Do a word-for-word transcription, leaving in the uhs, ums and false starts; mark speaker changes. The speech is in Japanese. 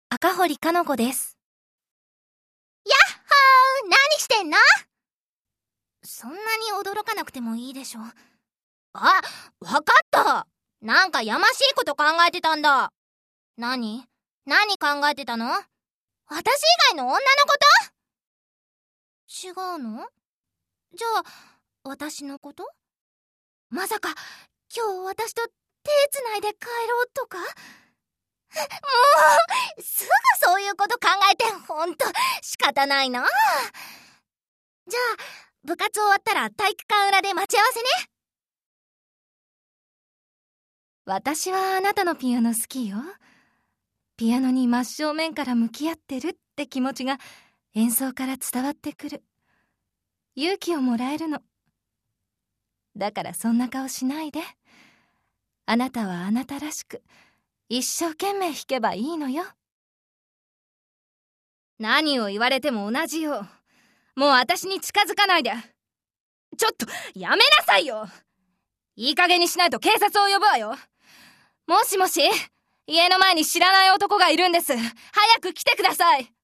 Speaker 1: 赤堀かの子です。
Speaker 2: やっほー、何してんの？
Speaker 1: そんなに驚かなくてもいいでしょ。
Speaker 2: あ、わかった。なんかやましいこと考えてたんだ。何？何考えてたの？私以外の女のこと？
Speaker 1: 違うの？じゃあ、私のこと？まさか、今日私と手つないで帰ろうとか？
Speaker 2: もう、すぐそういうこと考えて、ほんと、仕方ないな。
Speaker 1: じゃあ、部活終わったら体育館裏で待ち合わせね。私はあなたのピアノ好きよ。ピアノに真正面から向き合ってるって気持ちが演奏から伝わってくる。勇気をもらえるの。だからそんな顔しないで。あなたはあなたらしく、一生懸命弾けばいいのよ。
Speaker 2: 何を言われても同じよ。もう私に近づかないで。ちょっと、やめなさいよ。いい加減にしないと警察を呼ぶわよ。もしもし、家の前に知らない男がいるんです。早く来てください。